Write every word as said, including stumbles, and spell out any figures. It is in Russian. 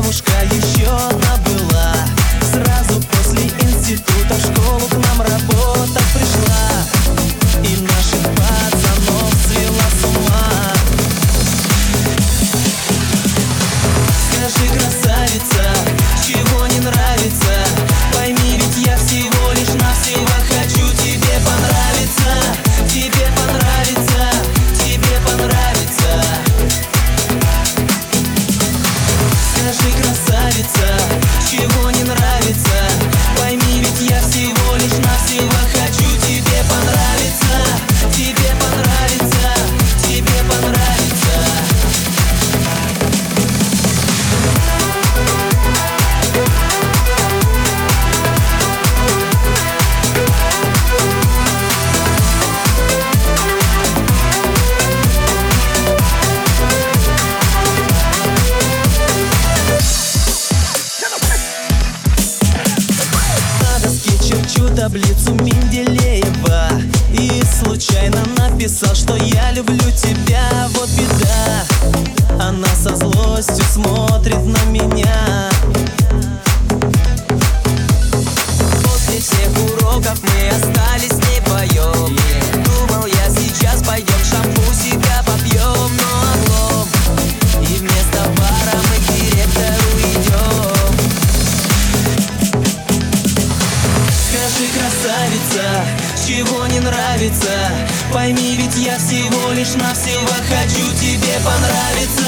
девушка еще одна была. Сразу после института в школу к нам работать пришла и наших пацанов свела с ума. Скажи, красавица, чего не нравится? Пойми, ведь я всего лишь навсего хочу тебе понравиться. Тебе понравится, тебе понравится. Скажи, красавица, чего не нравится? Пойми, ведь я всего лишь навсего хочу тебе понравиться. Тебе понравится, тебе понравится. Черчу таблицу Менделеева и случайно написал, что я люблю тебя. Вот беда, она со злостью смотрит на меня. После всех уроков мы остались не вдвоем. Думал я, сейчас пойдем шампу себя попьем, но облом, и вместо бара мы к директору идем. Скажи, красавица, чего не нравится? Пойми, ведь я всего лишь навсего хочу тебе понравиться.